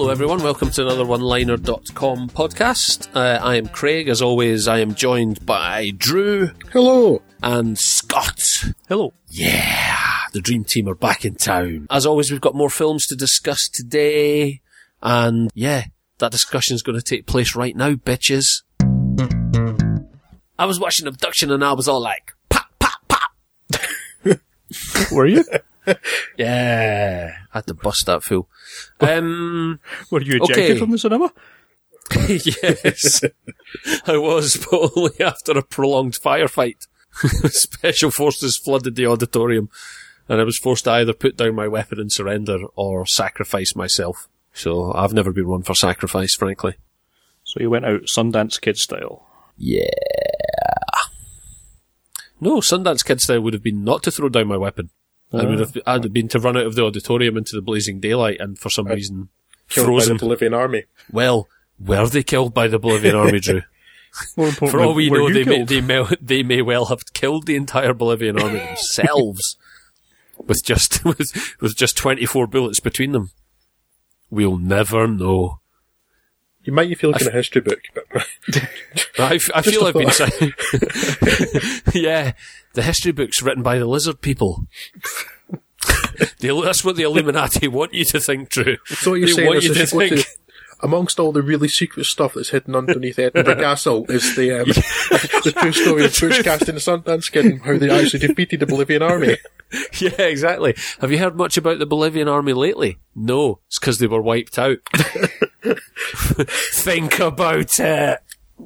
Hello everyone, welcome to another OneLiner.com podcast. I am Craig, as always I am joined by Drew. Hello. And Scott. Hello. Yeah, the Dream Team are back in town. As always, we've got more films to discuss today, and yeah, that discussion's going to take place right now, bitches. I was watching Abduction and I was all like, pop, pop, pop. Were you? Yeah, I had to bust that fool. Were you ejected from the cinema? Yes, I was, but only after a prolonged firefight. Special forces flooded the auditorium, and I was forced to either put down my weapon and surrender or sacrifice myself. So I've never been one for sacrifice, frankly. So you went out Sundance Kid style? Yeah. No, Sundance Kid style would have been not to throw down my weapon. I'd have been to run out of the auditorium into the blazing daylight and for some reason frozen. By the Bolivian army. Well, were they killed by the Bolivian army, Drew? For all we know, they may well have killed the entire Bolivian army themselves with just 24 bullets between them. We'll never know. You might feel like in a history book, but I feel I've been saying, yeah, the history book's written by the lizard people. That's what the Illuminati want you to think, Drew. So what you're saying is amongst all the really secret stuff that's hidden underneath Edinburgh Castle is the true story of Butch Cassidy and the Sundance Kid and how they actually defeated the Bolivian army. Yeah, exactly. Have you heard much about the Bolivian army lately? No, it's because they were wiped out. Think about it.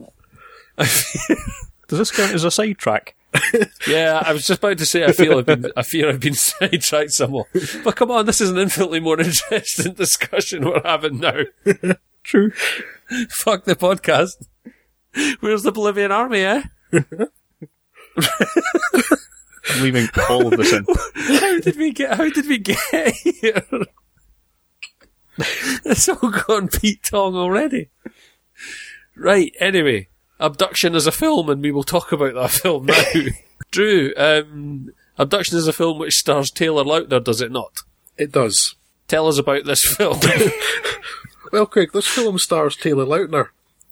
Does this count as a sidetrack? Yeah, I was just about to say I fear I've been sidetracked somewhat. But come on, this is an infinitely more interesting discussion we're having now. True. Fuck the podcast. Where's the Bolivian army, eh? I'm leaving all of this in. How did we get here? It's all gone Pete Tong already. Right, anyway. Abduction is a film, and we will talk about that film now. Drew, Abduction is a film which stars Taylor Lautner, does it not? It does. Tell us about this film. Well, Craig, this film stars Taylor Lautner.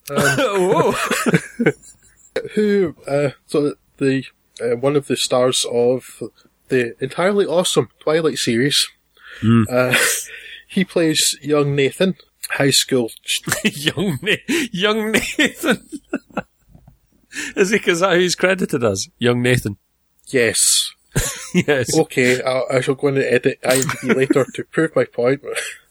Who, one of the stars of the entirely awesome Twilight series. He plays young Nathan, high school... young Nathan? Is that how he's credited as? Young Nathan? Yes. Yes. Okay, I shall go in and edit IMDb later to prove my point.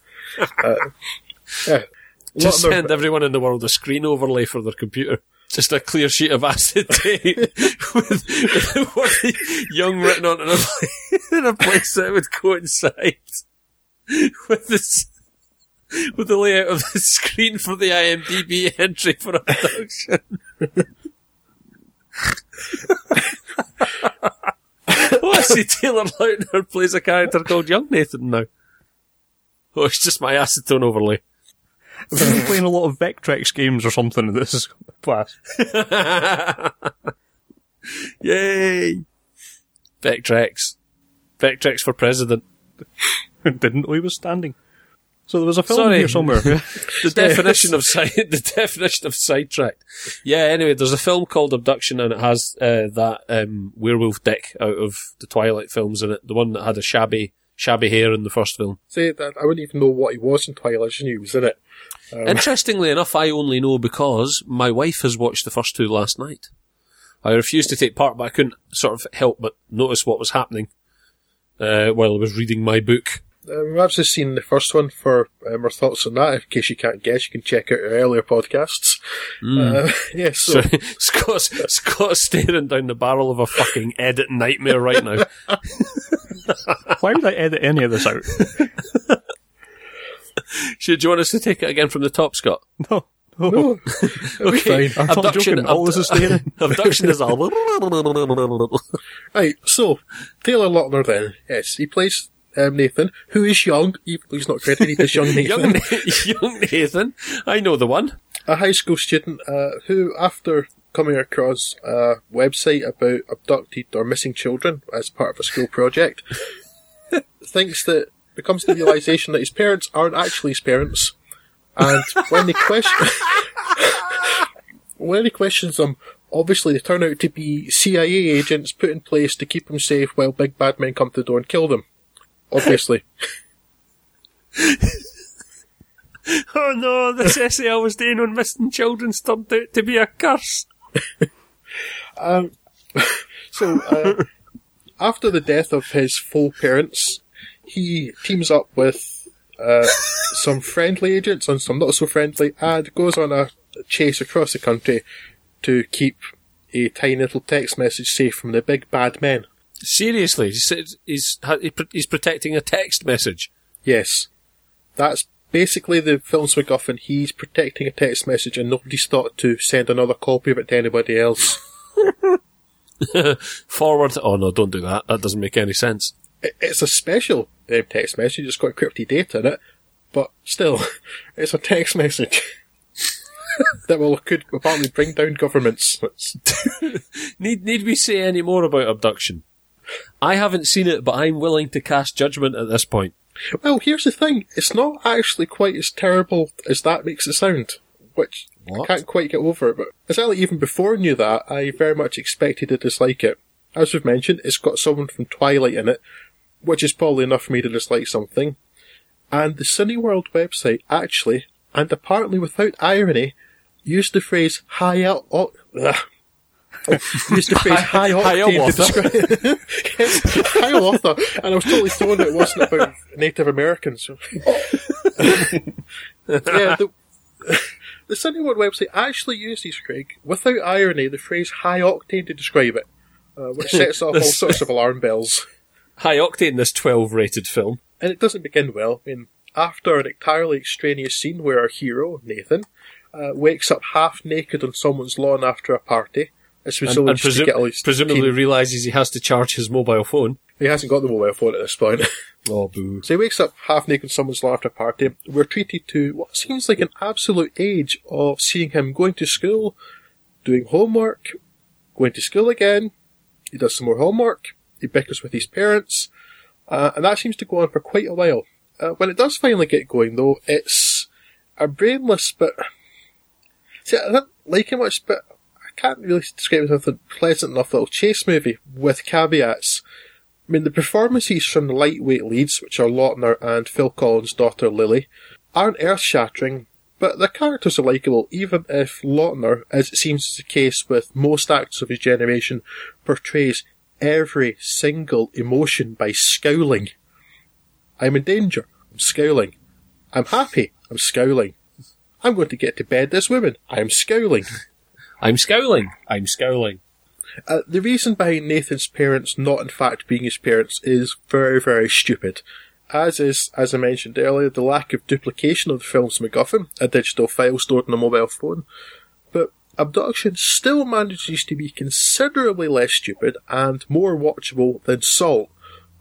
Yeah. Just send everyone in the world a screen overlay for their computer. Just a clear sheet of acetate with the word young written on it in a place that would coincide with the layout of the screen for the IMDb entry for Abduction. Oh, I see Taylor Lautner plays a character called Young Nathan now. Oh, it's just my acetone overlay. I've been playing a lot of Vectrex games or something in this class. Yay! Vectrex. Vectrex for president. Didn't know he was standing. So there was a film here somewhere. The definition of sidetracked. Yeah, anyway, there's a film called Abduction and it has that werewolf dick out of the Twilight films in it. The one that had a shabby hair in the first film. See, I wouldn't even know what he was in Twilight. I just knew he was in it. Interestingly enough, I only know because my wife has watched the first two last night. I refused to take part, but I couldn't sort of help but notice what was happening while I was reading my book. We've actually seen the first one for our thoughts on that. In case you can't guess, you can check out our earlier podcasts. Yeah, so Scott's staring down the barrel of a fucking edit nightmare right now. Why would I edit any of this out? Do you want us to take it again from the top, Scott? No. Okay. I'm not joking. All this is staying. Abduction is all. Right, so Taylor Lautner then. Yes, he plays Nathan, who is young. He's not credited as young Nathan. young Nathan. I know the one. A high school student who, after coming across a website about abducted or missing children as part of a school project, thinks that, comes to the realisation that his parents aren't actually his parents, And when they questions them, obviously they turn out to be CIA agents put in place to keep him safe while big bad men come to the door and kill them. Obviously. Oh no, this essay I was doing on missing children turned out to be a curse. After the death of his full parents, he teams up with some friendly agents and some not so friendly, and goes on a chase across the country to keep a tiny little text message safe from the big bad men. Seriously, he's protecting a text message. Yes. That's basically the film's MacGuffin. He's protecting a text message and nobody's thought to send another copy of it to anybody else. Forward. Oh no, don't do that. That doesn't make any sense. It's a special text message. It's got encrypted data in it. But still, it's a text message. That could apparently bring down governments. Need we say any more about Abduction? I haven't seen it, but I'm willing to cast judgment at this point. Well, here's the thing. It's not actually quite as terrible as that makes it sound, which I can't quite get over. But exactly even before I knew that, I very much expected to dislike it. As we've mentioned, it's got someone from Twilight in it, which is probably enough for me to dislike something. And the Cineworld website actually, and apparently without irony, used the phrase high octane to describe yes, Hiawatha, and I was totally thrown it wasn't about Native Americans. Yeah, the Cineworld website actually uses, Craig, without irony, the phrase high octane to describe it, which sets off all sorts of alarm bells. High octane, this 12 rated film. And it doesn't begin well. I mean, after an entirely extraneous scene where our hero, Nathan, wakes up half naked on someone's lawn after a party, presumably realises he has to charge his mobile phone. He hasn't got the mobile phone at this point. Oh, boo. So he wakes up half naked on someone's lawn after a party. We're treated to what seems like an absolute age of seeing him going to school, doing homework, going to school again, he does some more homework, he bickers with his parents, and that seems to go on for quite a while. When it does finally get going, though, it's a brainless but... See, I don't like it much, but I can't really describe it as a pleasant enough little chase movie, with caveats. I mean, the performances from the lightweight leads, which are Lautner and Phil Collins' daughter Lily, aren't earth-shattering, but the characters are likeable, even if Lautner, as it seems is the case with most actors of his generation, portrays every single emotion by scowling. I'm in danger. I'm scowling. I'm happy. I'm scowling. I'm going to get to bed this woman. I'm scowling. I'm scowling. I'm scowling. The reason behind Nathan's parents not in fact being his parents is very, very stupid. As is, as I mentioned earlier, the lack of duplication of the film's MacGuffin, a digital file stored on a mobile phone. But Abduction still manages to be considerably less stupid and more watchable than Salt,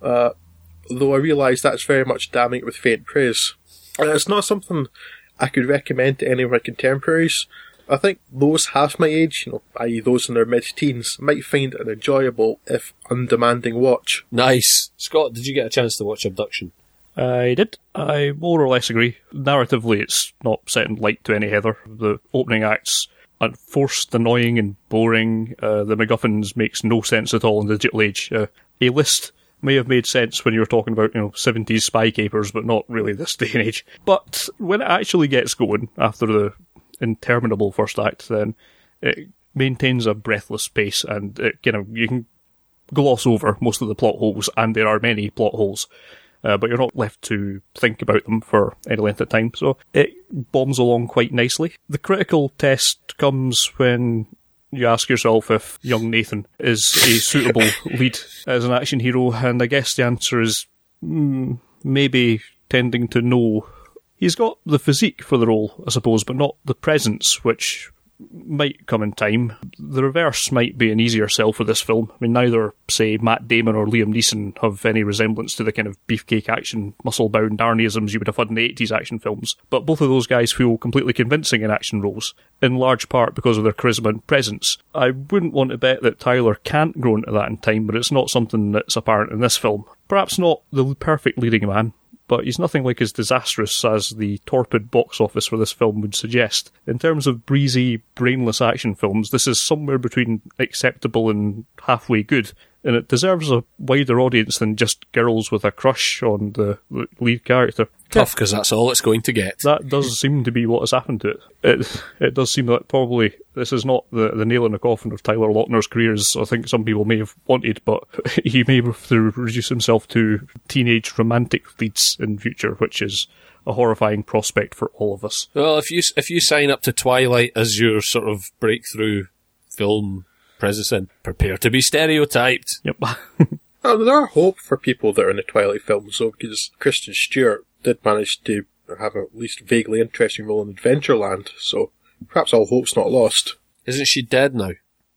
though I realise that's very much damning it with faint praise. And it's not something I could recommend to any of my contemporaries. I think those half my age, i.e. those in their mid-teens, might find it an enjoyable, if undemanding watch. Nice. Scott, did you get a chance to watch Abduction? I did. I more or less agree. Narratively, it's not setting light to any heather. The opening act's unforced, annoying and boring. The MacGuffins makes no sense at all in the digital age. A list may have made sense when you were talking about, 70s spy capers, but not really this day and age. But when it actually gets going, after the interminable first act, then it maintains a breathless pace, and you can gloss over most of the plot holes, and there are many plot holes, but you're not left to think about them for any length of time, so it bombs along quite nicely. The critical test comes when you ask yourself if young Nathan is a suitable lead as an action hero, and I guess the answer is maybe tending to no. He's got the physique for the role, I suppose, but not the presence, which might come in time. The reverse might be an easier sell for this film. I mean, neither, say, Matt Damon or Liam Neeson have any resemblance to the kind of beefcake action, muscle-bound Arnieisms you would have had in the 80s action films. But both of those guys feel completely convincing in action roles, in large part because of their charisma and presence. I wouldn't want to bet that Tyler can't grow into that in time, but it's not something that's apparent in this film. Perhaps not the perfect leading man, but he's nothing like as disastrous as the torpid box office for this film would suggest. In terms of breezy, brainless action films, this is somewhere between acceptable and halfway good, and it deserves a wider audience than just girls with a crush on the lead character. Tough, because that's all it's going to get. That does seem to be what has happened to it. It does seem that probably this is not the nail in the coffin of Tyler Lautner's career, as I think some people may have wanted, but he may have to reduce himself to teenage romantic leads in future, which is a horrifying prospect for all of us. Well, if you sign up to Twilight as your sort of breakthrough film presence, prepare to be stereotyped. Yep. Well, there are hope for people that are in the Twilight films, though, because Kristen Stewart did manage to have a at least vaguely interesting role in Adventureland, so perhaps all hope's not lost. Isn't she dead now?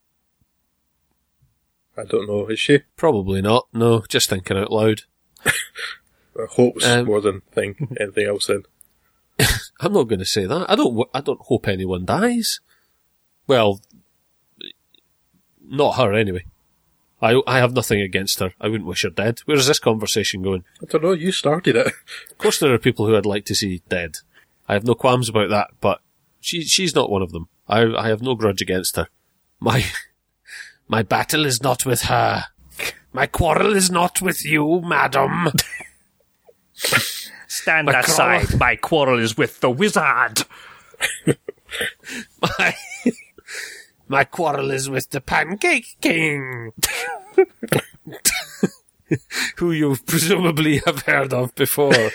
I don't know, is she? Probably not. No, just thinking out loud. Hope's more than anything else then. I'm not going to say that. I don't hope anyone dies. Well, not her anyway. I have nothing against her. I wouldn't wish her dead. Where's this conversation going? I don't know, you started it. Of course there are people who I'd like to see dead. I have no qualms about that, but she's not one of them. I have no grudge against her. My battle is not with her. My quarrel is not with you, madam. Stand aside. My quarrel is with the wizard. My quarrel is with the Pancake King, who you presumably have heard of before.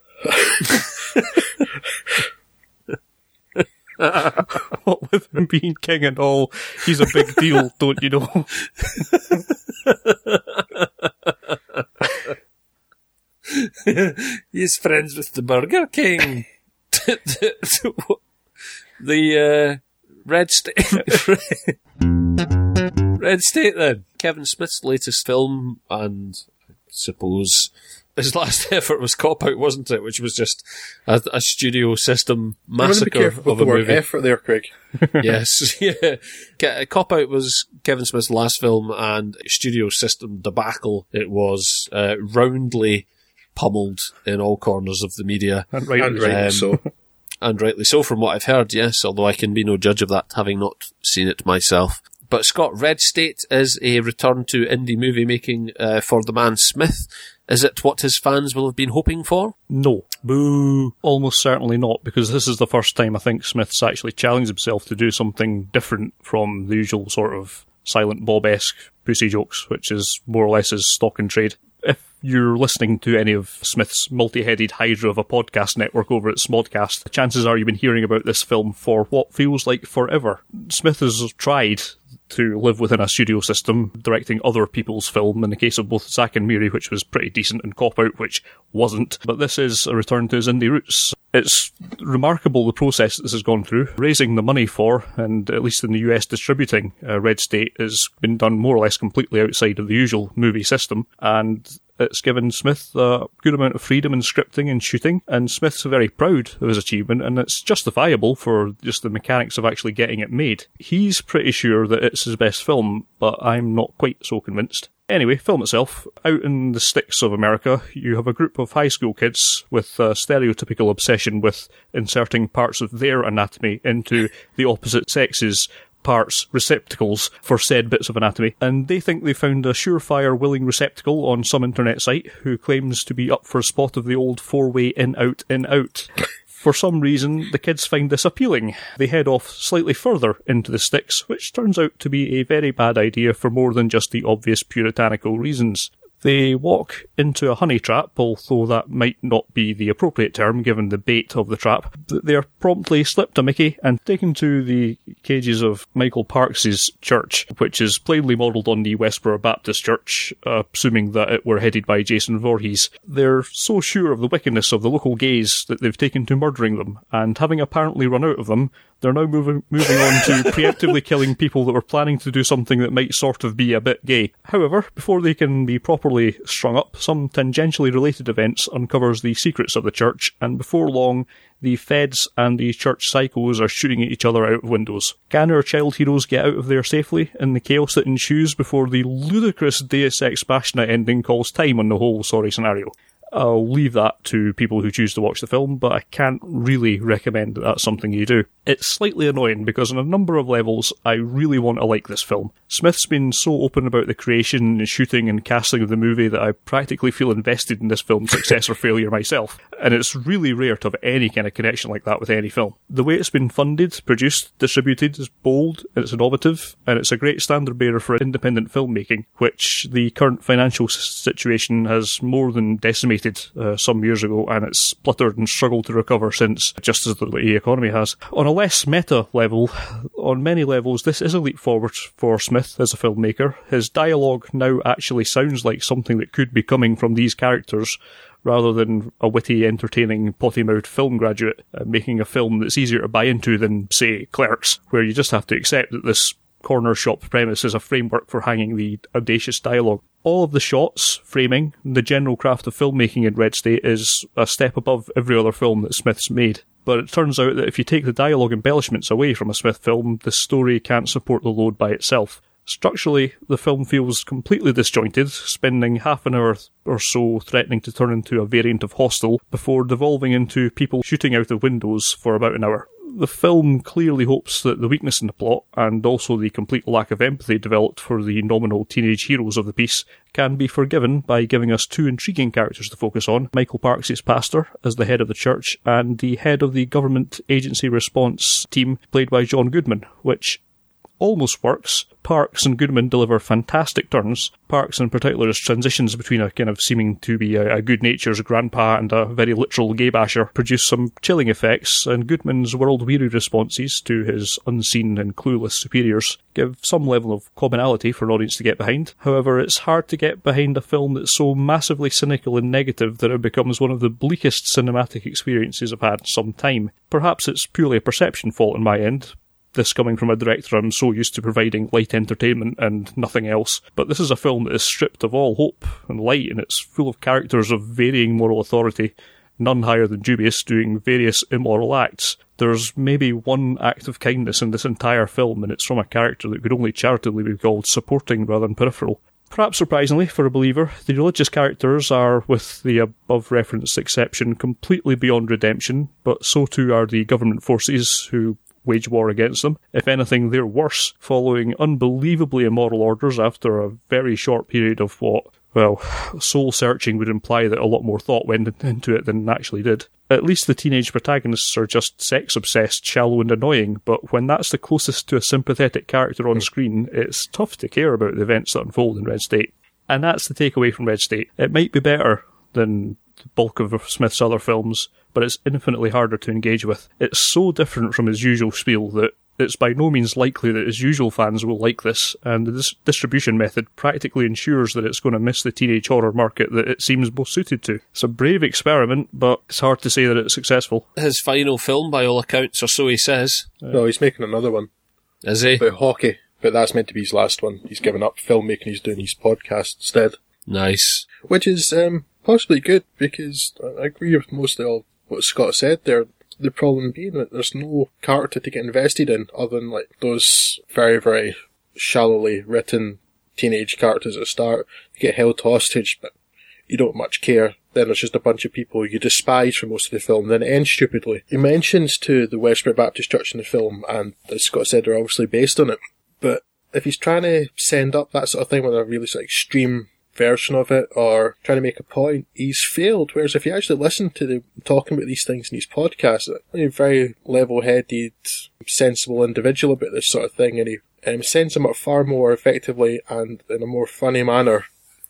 What with him being king and all, he's a big deal, don't you know? He's friends with the Burger King. The Red State. Red State, then. Kevin Smith's latest film, and I suppose his last effort was Cop Out, wasn't it? Which was just a studio system massacre of a movie. Effort there, Craig. Yes, yeah. Cop Out was Kevin Smith's last film, and studio system debacle. It was roundly pummeled in all corners of the media. And rightly so. And rightly so, from what I've heard, yes, although I can be no judge of that, having not seen it myself. But Scott, Red State is a return to indie movie making for the man Smith. Is it what his fans will have been hoping for? No. Boo. Almost certainly not, because this is the first time I think Smith's actually challenged himself to do something different from the usual sort of Silent Bob-esque pussy jokes, which is more or less his stock in trade. If you're listening to any of Smith's multi-headed hydra of a podcast network over at Smodcast, chances are you've been hearing about this film for what feels like forever. Smith has tried to live within a studio system, directing other people's film, in the case of both Zack and Miri, which was pretty decent, and Cop Out, which wasn't. But this is a return to his indie roots. It's remarkable the process this has gone through. Raising the money for, and at least in the US distributing, Red State has been done more or less completely outside of the usual movie system, and it's given Smith a good amount of freedom in scripting and shooting, and Smith's very proud of his achievement, and it's justifiable for just the mechanics of actually getting it made. He's pretty sure that it's his best film, but I'm not quite so convinced. Anyway, film itself. Out in the sticks of America, you have a group of high school kids with a stereotypical obsession with inserting parts of their anatomy into the opposite sex's parts, receptacles for said bits of anatomy, and they think they found a surefire willing receptacle on some internet site who claims to be up for a spot of the old four-way in-out, in-out. For some reason, the kids find this appealing. They head off slightly further into the sticks, which turns out to be a very bad idea for more than just the obvious puritanical reasons. They walk into a honey trap, although that might not be the appropriate term given the bait of the trap. They are promptly slipped a Mickey and taken to the cages of Michael Parks' church, which is plainly modelled on the Westboro Baptist Church, assuming that it were headed by Jason Voorhees. They're so sure of the wickedness of the local gays that they've taken to murdering them, and having apparently run out of them, they're now moving on to preemptively killing people that were planning to do something that might sort of be a bit gay. However, before they can be properly strung up, some tangentially related events uncovers the secrets of the church, and before long, the feds and the church psychos are shooting at each other out of windows. Can our child heroes get out of there safely in the chaos that ensues before the ludicrous Deus Ex Machina ending calls time on the whole sorry scenario? I'll leave that to people who choose to watch the film, but I can't really recommend that that's something you do. It's slightly annoying because on a number of levels, I really want to like this film. Smith's been so open about the creation and shooting and casting of the movie that I practically feel invested in this film's success or failure myself, and it's really rare to have any kind of connection like that with any film. The way it's been funded, produced, distributed is bold, and it's innovative, and it's a great standard bearer for independent filmmaking, which the current financial situation has more than decimated some years ago, and it's spluttered and struggled to recover since, just as the economy has. On a less meta level, on many levels, this is a leap forward for Smith as a filmmaker. His dialogue now actually sounds like something that could be coming from these characters, rather than a witty, entertaining, potty-mouthed film graduate making a film that's easier to buy into than, say, Clerks, where you just have to accept that this corner shop premise is a framework for hanging the audacious dialogue. All of the shots, framing, the general craft of filmmaking in Red State is a step above every other film that Smith's made. But it turns out that if you take the dialogue embellishments away from a Smith film, the story can't support the load by itself. Structurally, the film feels completely disjointed, spending half an hour or so threatening to turn into a variant of Hostel, before devolving into people shooting out of windows for about an hour. The film clearly hopes that the weakness in the plot, and also the complete lack of empathy developed for the nominal teenage heroes of the piece, can be forgiven by giving us two intriguing characters to focus on: Michael Parks' pastor as the head of the church, and the head of the government agency response team, played by John Goodman, which almost works. Parks and Goodman deliver fantastic turns. Parks in particular, his transitions between a kind of seeming to be a good-natured grandpa and a very literal gay basher produce some chilling effects, and Goodman's world-weary responses to his unseen and clueless superiors give some level of commonality for an audience to get behind. However, it's hard to get behind a film that's so massively cynical and negative that it becomes one of the bleakest cinematic experiences I've had in some time. Perhaps it's purely a perception fault on my end, this coming from a director I'm so used to providing light entertainment and nothing else, but this is a film that is stripped of all hope and light, and it's full of characters of varying moral authority, none higher than dubious, doing various immoral acts. There's maybe one act of kindness in this entire film, and it's from a character that could only charitably be called supporting rather than peripheral. Perhaps surprisingly for a believer, the religious characters are, with the above-referenced exception, completely beyond redemption, but so too are the government forces who wage war against them. If anything, they're worse, following unbelievably immoral orders after a very short period of what, well, soul-searching would imply that a lot more thought went into it than actually did. At least the teenage protagonists are just sex-obsessed, shallow and annoying, but when that's the closest to a sympathetic character on screen, it's tough to care about the events that unfold in Red State. And that's the takeaway from Red State. It might be better than the bulk of Smith's other films, but it's infinitely harder to engage with. It's so different from his usual spiel that it's by no means likely that his usual fans will like this, and the distribution method practically ensures that it's going to miss the teenage horror market that it seems most suited to. It's a brave experiment, but it's hard to say that it's successful. His final film, by all accounts, or so he says. No, he's making another one. Is he? About hockey, but that's meant to be his last one. He's given up filmmaking, he's doing his podcast instead. Nice. Which is possibly good, because I agree with mostly all what Scott said there. The problem being that there's no character to get invested in other than like those very, very shallowly written teenage characters at the start. You get held hostage, but you don't much care. Then there's just a bunch of people you despise for most of the film. Then it ends stupidly. He mentions to the Westbury Baptist Church in the film, and as Scott said, they're obviously based on it. But if he's trying to send up that sort of thing with a really sort of extreme version of it, or trying to make a point, he's failed. Whereas if you actually listen to them talking about these things in his podcast, he's a very level-headed, sensible individual about this sort of thing, and he sends them up far more effectively and in a more funny manner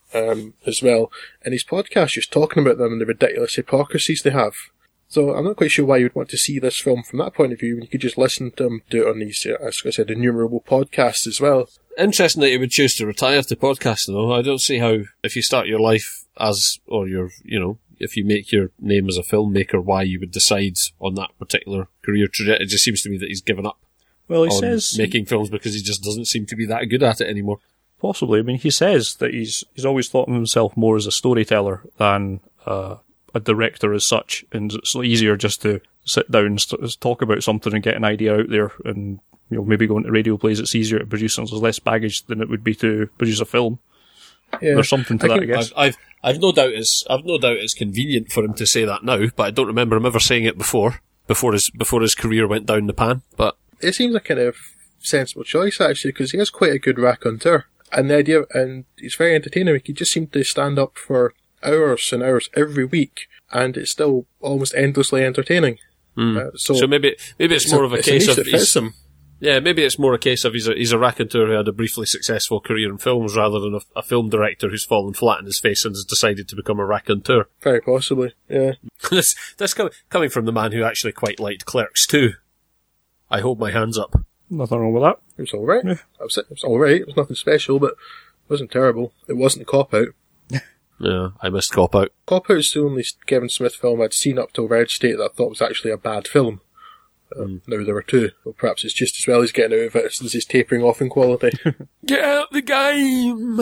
as well. In his podcast, he's talking about them and the ridiculous hypocrisies they have. So I'm not quite sure why you'd want to see this film from that point of view when you could just listen to him do it on these, as I said, innumerable podcasts as well. Interesting that he would choose to retire to podcasting, though. I don't see how, if you start your life as, or your, if you make your name as a filmmaker, why you would decide on that particular career trajectory. It just seems to me that he's given up he says making films because he just doesn't seem to be that good at it anymore. Possibly. I mean, he says that he's always thought of himself more as a storyteller than a director as such, and it's easier just to sit down and talk about something and get an idea out there, and maybe going to radio plays, it's easier to produce, and there's less baggage than it would be to produce a film. Yeah. There's something to that, I guess. I've no doubt it's convenient for him to say that now, but I don't remember him ever saying it before his career went down the pan. But it seems a kind of sensible choice, actually, because he is quite a good raconteur. And the idea, and he's very entertaining. He just seemed to stand up for hours and hours every week, and it's still almost endlessly entertaining. So maybe it's more of a case of maybe it's more a case of he's a raconteur who had a briefly successful career in films rather than a film director who's fallen flat in his face and has decided to become a raconteur. Very possibly, yeah. That's coming from the man who actually quite liked Clerks too. I hold my hands up. Nothing wrong with that. It was alright. Yeah. It was alright. It was nothing special, but it wasn't terrible. It wasn't a cop-out. Yeah, I missed Cop Out. Cop Out is the only Kevin Smith film I'd seen up till Red State that I thought was actually a bad film. Now there were two. Well, perhaps it's just as well he's getting out of it since he's tapering off in quality. Get out the game!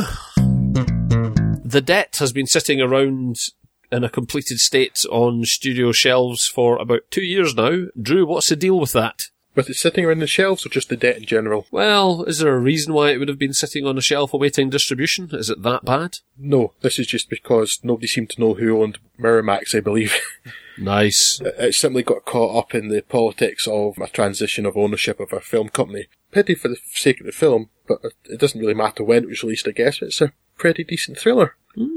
The Debt has been sitting around in a completed state on studio shelves for about 2 years now. Drew, what's the deal with that? With it sitting around the shelves or just the Debt in general? Well, is there a reason why it would have been sitting on a shelf awaiting distribution? Is it that bad? No, this is just because nobody seemed to know who owned Miramax, I believe. Nice. It simply got caught up in the politics of a transition of ownership of a film company. Pity for the sake of the film, but it doesn't really matter when it was released, I guess. It's a pretty decent thriller.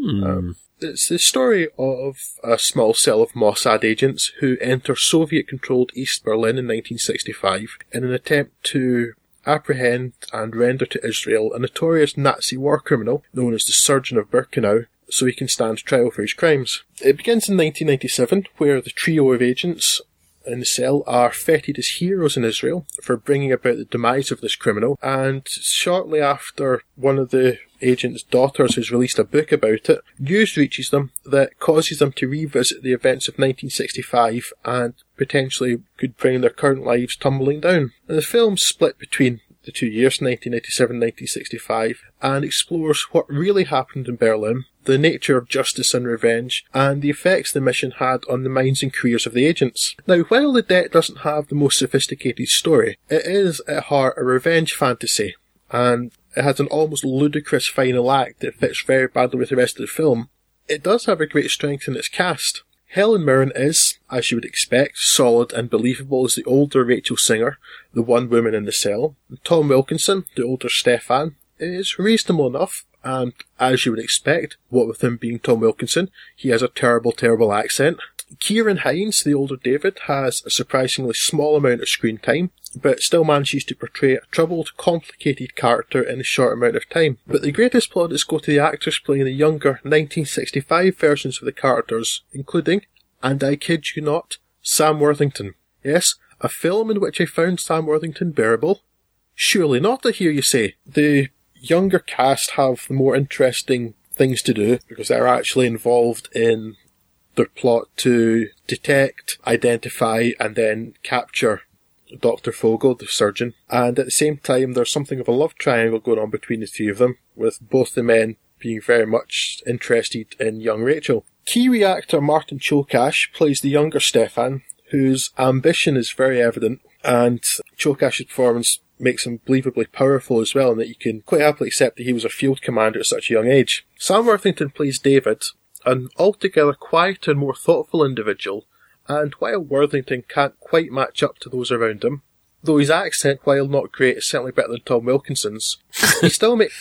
It's the story of a small cell of Mossad agents who enter Soviet-controlled East Berlin in 1965 in an attempt to apprehend and render to Israel a notorious Nazi war criminal known as the Surgeon of Birkenau, so he can stand trial for his crimes. It begins in 1997, where the trio of agents in the cell are feted as heroes in Israel for bringing about the demise of this criminal, and shortly after one of the agent's daughters has released a book about it, news reaches them that causes them to revisit the events of 1965 and potentially could bring their current lives tumbling down. And the film's split between the 2 years, 1987 and 1965, and explores what really happened in Berlin, the nature of justice and revenge, and the effects the mission had on the minds and careers of the agents. Now, while The Debt doesn't have the most sophisticated story, it is at heart a revenge fantasy, and it has an almost ludicrous final act that fits very badly with the rest of the film. It does have a great strength in its cast. Helen Mirren is, as you would expect, solid and believable as the older Rachel Singer, the one woman in the cell. Tom Wilkinson, the older Stefan, is reasonable enough, and as you would expect, what with him being Tom Wilkinson, he has a terrible, terrible accent. Kieran Hines, the older David, has a surprisingly small amount of screen time, but still manages to portray a troubled, complicated character in a short amount of time. But the greatest plaudits go to the actors playing the younger 1965 versions of the characters, including, and I kid you not, Sam Worthington. Yes, a film in which I found Sam Worthington bearable? Surely not, I hear you say. The younger cast have more interesting things to do, because they're actually involved in their plot to detect, identify, and then capture Dr. Fogel, the surgeon. And at the same time, there's something of a love triangle going on between the two of them, with both the men being very much interested in young Rachel. Kiwi actor Martin Chokash plays the younger Stefan, whose ambition is very evident, and Chokash's performance makes him believably powerful as well, and that you can quite happily accept that he was a field commander at such a young age. Sam Worthington plays David, an altogether quieter and more thoughtful individual, and while Worthington can't quite match up to those around him, though his accent, while not great, is certainly better than Tom Wilkinson's, he still makes...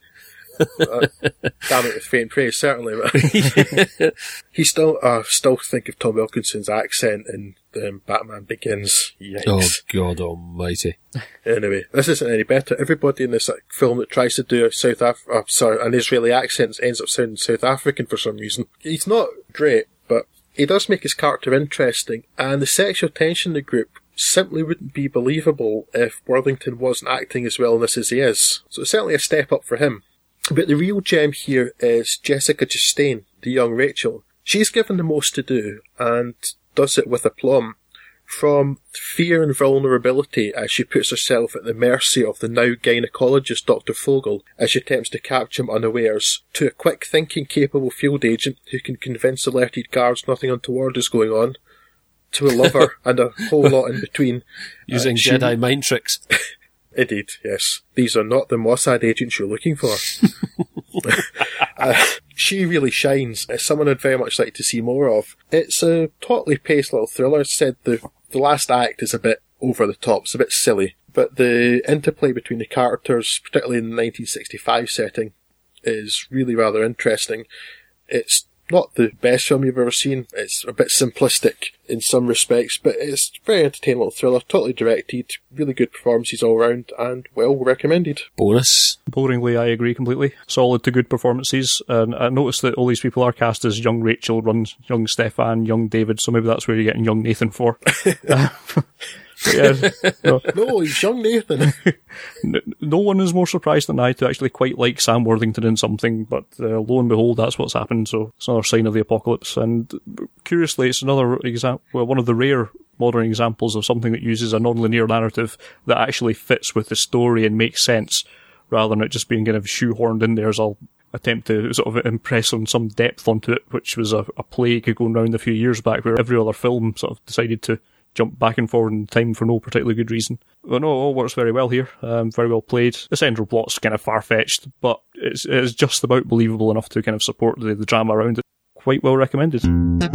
damn it with faint praise, certainly, but he still think of Tom Wilkinson's accent in Batman Begins. Yikes. Oh, God almighty. Anyway, this isn't any better. Everybody in this film that tries to do an Israeli accent ends up sounding South African for some reason. He's not great, but he does make his character interesting, and the sexual tension in the group simply wouldn't be believable if Worthington wasn't acting as well in this as he is. So it's certainly a step up for him. But the real gem here is Jessica Chastain, the young Rachel. She's given the most to do, and does it with aplomb. From fear and vulnerability as she puts herself at the mercy of the now gynecologist Dr. Fogel as she attempts to capture him unawares, to a quick-thinking, capable field agent who can convince alerted guards nothing untoward is going on, to a lover and a whole lot in between. Using Jedi mind tricks. Indeed, yes. These are not the Mossad agents you're looking for. She really shines. It's someone I'd very much like to see more of. It's a tautly paced little thriller. As I said, the last act is a bit over the top. It's a bit silly. But the interplay between the characters, particularly in the 1965 setting, is really rather interesting. It's not the best film you've ever seen. It's a bit simplistic in some respects, but it's a very entertaining little thriller, totally directed, really good performances all round, and well recommended. Bonus. Boringly, I agree completely. Solid to good performances, and I noticed that all these people are cast as young Rachel, young Stefan, young David, so maybe that's where you're getting young Nathan for. Yeah, no, he's young Nathan. No one is more surprised than I to actually quite like Sam Worthington in something, but lo and behold, that's what's happened, so it's another sign of the apocalypse. And curiously, it's another one of the rare modern examples of something that uses a non-linear narrative that actually fits with the story and makes sense, rather than it just being kind of shoehorned in there as I'll attempt to sort of impress on some depth onto it, which was a plague going round a few years back where every other film sort of decided to jump back and forward in time for no particularly good reason. But no, it all works very well here. Very well played. The central plot's kind of far-fetched, but it's just about believable enough to kind of support the drama around it. Quite well recommended.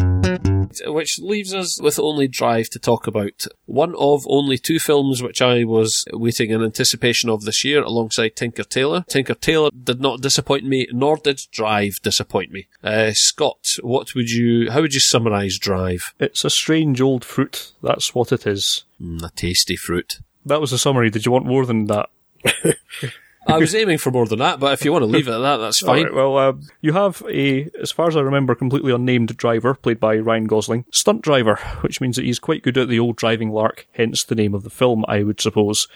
Which leaves us with only Drive to talk about. One of only two films which I was waiting in anticipation of this year alongside Tinker Tailor. Tinker Tailor did not disappoint me, nor did Drive disappoint me. Scott, how would you summarise Drive? It's a strange old fruit, that's what it is. A tasty fruit. That was the summary. Did you want more than that? I was aiming for more than that, but if you want to leave it at that, that's fine. Right, well, you have as far as I remember, completely unnamed driver, played by Ryan Gosling. Stunt driver, which means that he's quite good at the old driving lark, hence the name of the film, I would suppose.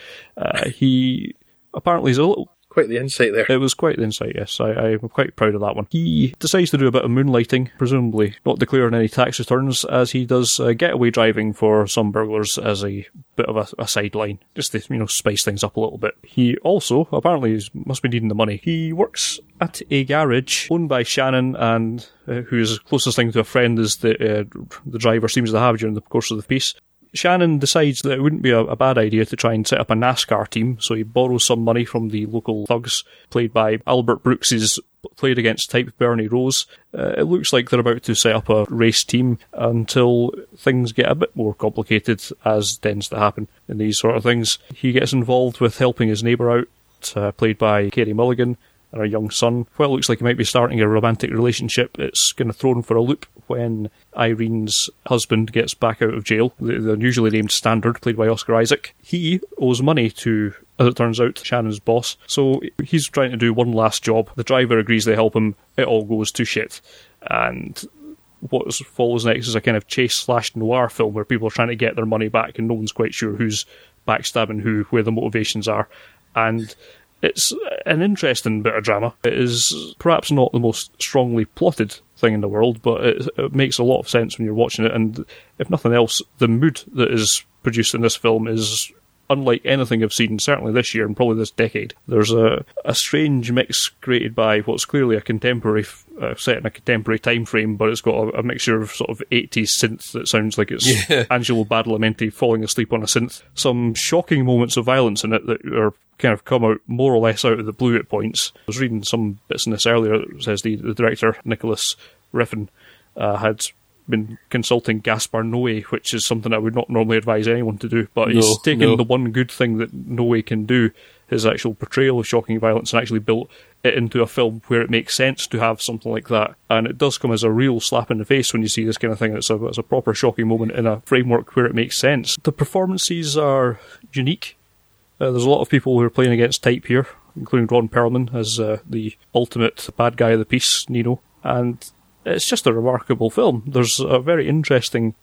He apparently is a little... Quite the insight there. It was quite the insight, yes. I'm quite proud of that one. He decides to do a bit of moonlighting, presumably not declaring any tax returns, as he does getaway driving for some burglars as a bit of a sideline, just to, spice things up a little bit. He also, apparently, must be needing the money. He works at a garage owned by Shannon, and who's the closest thing to a friend as the driver seems to have during the course of the piece. Shannon decides that it wouldn't be a bad idea to try and set up a NASCAR team, so he borrows some money from the local thugs, played by Albert Brooks's played against type Bernie Rose. It looks like they're about to set up a race team until things get a bit more complicated, as tends to happen in these sort of things. He gets involved with helping his neighbour out, played by Carey Mulligan, and her young son. Well, it looks like he might be starting a romantic relationship. It's kind of thrown for a loop when Irene's husband gets back out of jail. The unusually named Standard, played by Oscar Isaac. He owes money to, as it turns out, Shannon's boss. So he's trying to do one last job. The driver agrees to help him. It all goes to shit. And what follows next is a kind of chase/noir film where people are trying to get their money back and no one's quite sure who's backstabbing who, where the motivations are. And it's an interesting bit of drama. It is perhaps not the most strongly plotted thing in the world, but it makes a lot of sense when you're watching it, and if nothing else, the mood that is produced in this film is unlike anything I've seen, certainly this year and probably this decade. There's a strange mix created by what's clearly a contemporary, set in a contemporary time frame, but it's got a mixture of sort of 80s synth that sounds like it's Angelo Badalamenti falling asleep on a synth. Some shocking moments of violence in it that are kind of come out more or less out of the blue at points. I was reading some bits in this earlier. It says the director, Nicholas Refn, had been consulting Gaspar Noé, which is something I would not normally advise anyone to do, but he's taken the one good thing that Noé can do, his actual portrayal of shocking violence, and actually built it into a film where it makes sense to have something like that. And it does come as a real slap in the face when you see this kind of thing. It's a proper shocking moment in a framework where it makes sense. The performances are unique. There's a lot of people who are playing against type here, including Ron Perlman as the ultimate bad guy of the piece, Nino. And it's just a remarkable film. There's a very interesting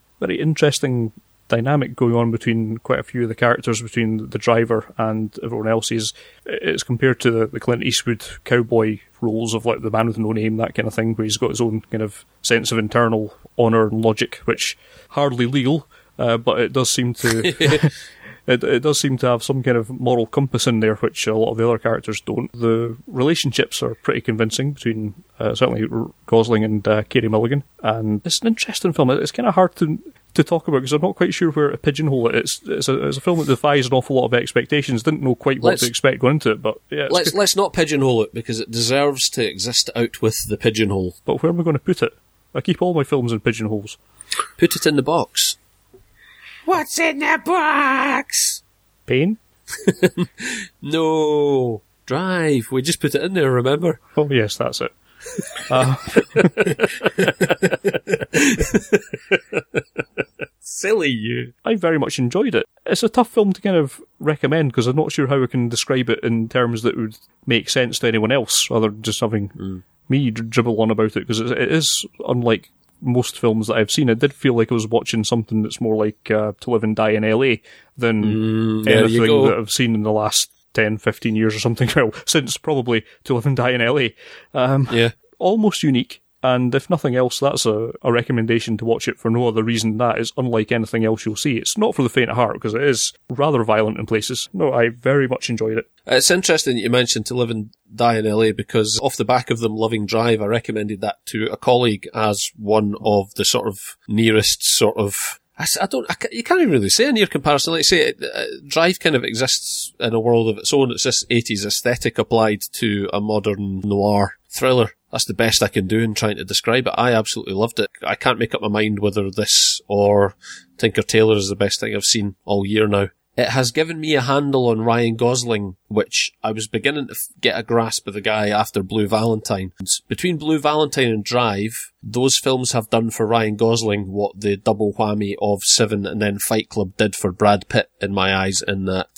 dynamic going on between quite a few of the characters, between the driver and everyone else. It's compared to the Clint Eastwood cowboy roles of like The Man with No Name, that kind of thing, where he's got his own kind of sense of internal honour and logic, which hardly legal, but it does seem to... It does seem to have some kind of moral compass in there, which a lot of the other characters don't. The relationships are pretty convincing between certainly Gosling and Carey Mulligan, and it's an interesting film. It's kind of hard to talk about because I'm not quite sure where to pigeonhole it. It's a film that defies an awful lot of expectations. Didn't know quite what to expect going into it, but yeah. Let's not pigeonhole it because it deserves to exist out with the pigeonhole. But where am I going to put it? I keep all my films in pigeonholes. Put it in the box. What's in the box? Pain? No. Drive. We just put it in there, remember? Oh, yes, that's it. Silly you. I very much enjoyed it. It's a tough film to kind of recommend because I'm not sure how I can describe it in terms that would make sense to anyone else other than just having me dribble on about it, because it is unlike most films that I've seen. It did feel like I was watching something that's more like To Live and Die in LA than anything that I've seen in the last 10, 15 years or something. Well, since probably To Live and Die in LA. Almost unique, and if nothing else, that's a recommendation to watch it for no other reason that is unlike anything else you'll see. It's not for the faint of heart, because it is rather violent in places. No, I very much enjoyed it. It's interesting that you mentioned To Live and Die in LA, because off the back of them loving Drive, I recommended that to a colleague as one of the sort of nearest sort of... you can't even really say a near comparison. Like I say, Drive kind of exists in a world of its own. It's this 80s aesthetic applied to a modern noir thriller. That's the best I can do in trying to describe it. I absolutely loved it. I can't make up my mind whether this or Tinker Tailor is the best thing I've seen all year now. It has given me a handle on Ryan Gosling, which I was beginning to get a grasp of the guy after Blue Valentine. Between Blue Valentine and Drive, those films have done for Ryan Gosling what the double whammy of Seven and then Fight Club did for Brad Pitt in my eyes, in that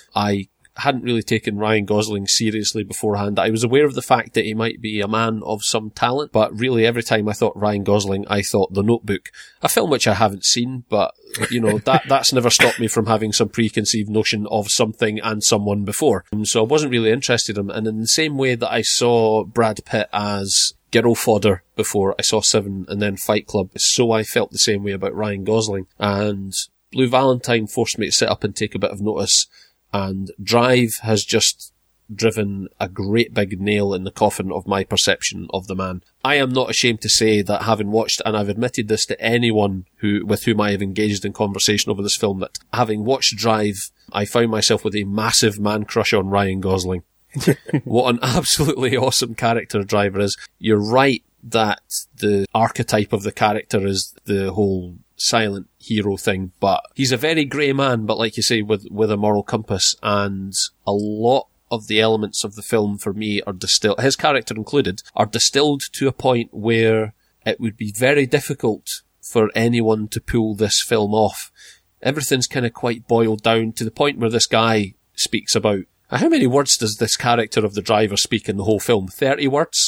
I hadn't really taken Ryan Gosling seriously beforehand. I was aware of the fact that he might be a man of some talent, but really every time I thought Ryan Gosling, I thought The Notebook, a film which I haven't seen, but you know, that's never stopped me from having some preconceived notion of something and someone before. So I wasn't really interested in him. And in the same way that I saw Brad Pitt as girl fodder before I saw Seven and then Fight Club, so I felt the same way about Ryan Gosling. And Blue Valentine forced me to sit up and take a bit of notice. And Drive has just driven a great big nail in the coffin of my perception of the man. I am not ashamed to say that, having watched, and I've admitted this to anyone with whom I have engaged in conversation over this film, that having watched Drive, I found myself with a massive man crush on Ryan Gosling. What an absolutely awesome character Driver is. You're right that the archetype of the character is the whole silent hero thing, but he's a very grey man, but like you say, with a moral compass, and a lot of the elements of the film for me are distilled, his character included, are distilled to a point where it would be very difficult for anyone to pull this film off. Everything's kind of quite boiled down to the point where this guy speaks about, how many words does this character of the driver speak in the whole film? 30 words?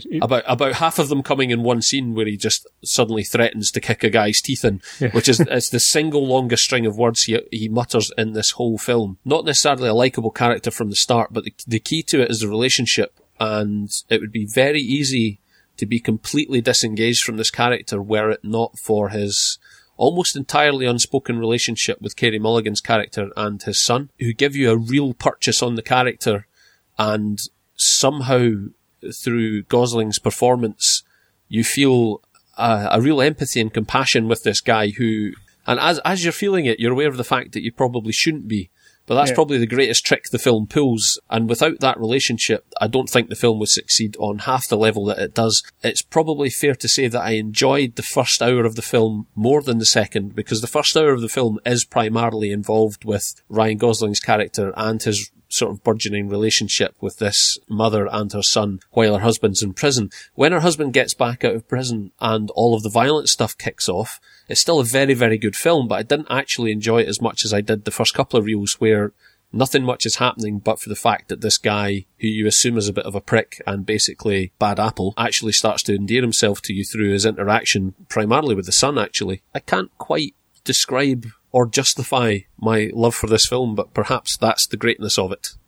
About half of them coming in one scene where he just suddenly threatens to kick a guy's teeth in, which is it's the single longest string of words he mutters in this whole film. Not necessarily a likeable character from the start, but the key to it is the relationship, and it would be very easy to be completely disengaged from this character were it not for his almost entirely unspoken relationship with Carey Mulligan's character and his son, who give you a real purchase on the character, and somehow through Gosling's performance, you feel a real empathy and compassion with this guy who, and as you're feeling it, you're aware of the fact that you probably shouldn't be, but that's probably the greatest trick the film pulls, and without that relationship, I don't think the film would succeed on half the level that it does. It's probably fair to say that I enjoyed the first hour of the film more than the second, because the first hour of the film is primarily involved with Ryan Gosling's character and his sort of burgeoning relationship with this mother and her son while her husband's in prison. When her husband gets back out of prison and all of the violent stuff kicks off, it's still a very, very good film, but I didn't actually enjoy it as much as I did the first couple of reels, where nothing much is happening but for the fact that this guy, who you assume is a bit of a prick and basically bad apple, actually starts to endear himself to you through his interaction, primarily with the son, actually. I can't quite describe or justify my love for this film, but perhaps that's the greatness of it.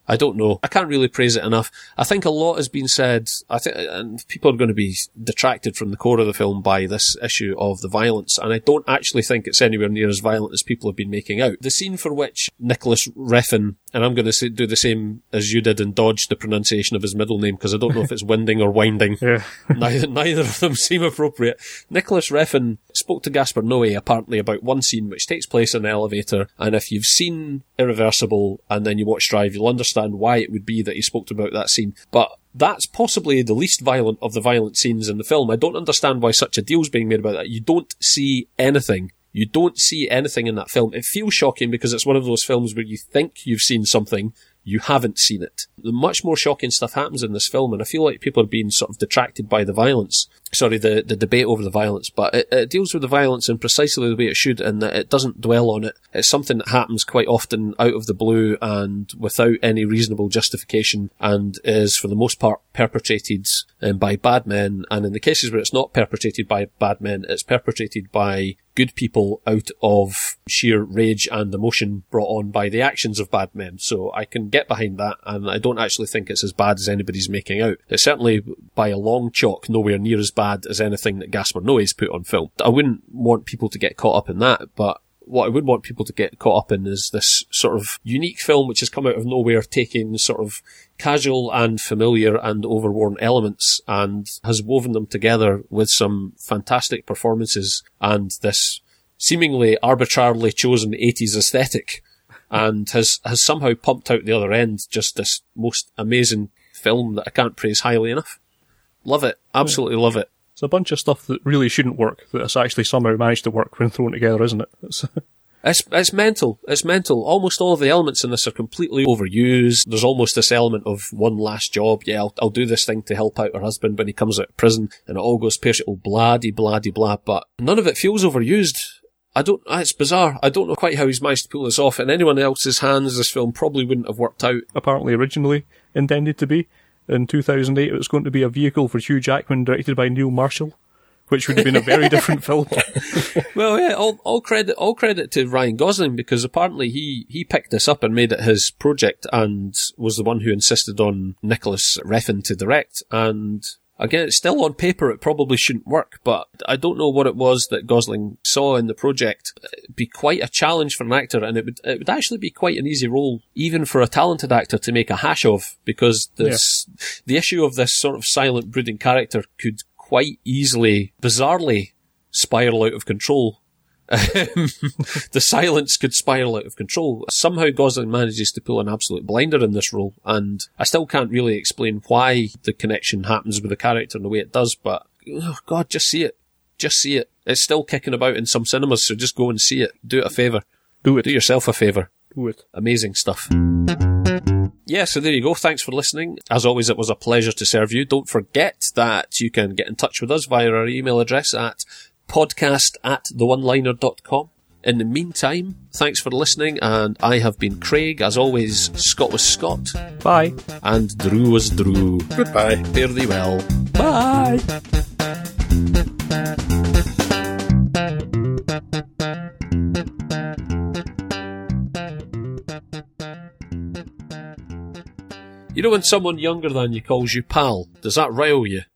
I don't know. I can't really praise it enough. I think a lot has been said, and people are going to be detracted from the core of the film by this issue of the violence, and I don't actually think it's anywhere near as violent as people have been making out. The scene for which Nicholas Refn, and I'm going to do the same as you did and dodge the pronunciation of his middle name, because I don't know if it's Winding or Winding. Yeah. Neither of them seem appropriate. Nicholas Refn spoke to Gaspar Noé apparently about one scene which takes place in an elevator, and if you've seen Irreversible and then you watch Drive, you'll understand why it would be that he spoke about that scene. But that's possibly the least violent of the violent scenes in the film. I don't understand why such a deal's being made about that. You don't see anything. You don't see anything in that film. It feels shocking because it's one of those films where you think you've seen something, you haven't seen it. The much more shocking stuff happens in this film, and I feel like people are being sort of detracted by the violence. Sorry, the debate over the violence, but it deals with the violence in precisely the way it should, and that it doesn't dwell on it. It's something that happens quite often out of the blue and without any reasonable justification, and is for the most part perpetrated by bad men, and in the cases where it's not perpetrated by bad men, it's perpetrated by good people out of sheer rage and emotion brought on by the actions of bad men. So I can get behind that, and I don't actually think it's as bad as anybody's making out. It's certainly by a long chalk nowhere near as bad as anything that Gaspar Noé's put on film. I wouldn't want people to get caught up in that, but what I would want people to get caught up in is this sort of unique film which has come out of nowhere, taking sort of casual and familiar and overworn elements and has woven them together with some fantastic performances and this seemingly arbitrarily chosen 80s aesthetic, and has somehow pumped out the other end just this most amazing film that I can't praise highly enough. Love it. Absolutely love it. It's a bunch of stuff that really shouldn't work that has actually somehow managed to work when thrown together, isn't it? It's mental. It's mental. Almost all of the elements in this are completely overused. There's almost this element of one last job. Yeah, I'll do this thing to help out her husband when he comes out of prison, and it all goes pear-shaped, blah-de-blah-de-blah, but none of it feels overused. It's bizarre. I don't know quite how he's managed to pull this off. In anyone else's hands, this film probably wouldn't have worked out. Apparently originally intended to be. In 2008, it was going to be a vehicle for Hugh Jackman, directed by Neil Marshall, which would have been a very different film. Well, yeah, all credit to Ryan Gosling, because apparently he picked this up and made it his project and was the one who insisted on Nicholas Refn to direct. And again, it's still on paper, it probably shouldn't work, but I don't know what it was that Gosling saw in the project. It'd be quite a challenge for an actor, and it would actually be quite an easy role, even for a talented actor, to make a hash of, because the issue of this sort of silent, brooding character could quite easily, bizarrely, spiral out of control. The silence could spiral out of control. Somehow Gosling manages to pull an absolute blinder in this role, and I still can't really explain why the connection happens with the character in the way it does, but oh God, just see it. Just see it. It's still kicking about in some cinemas, so just go and see it. Do it a favour. Do it. Do yourself a favour. Do it. Amazing stuff. Yeah, so there you go. Thanks for listening. As always, it was a pleasure to serve you. Don't forget that you can get in touch with us via our email address at podcast@theoneliner.com. In the meantime, thanks for listening, and I have been Craig. As always, Scott was Scott. Bye. And Drew was Drew. Goodbye. Fare thee well. Bye. You know when someone younger than you calls you pal, does that rile you?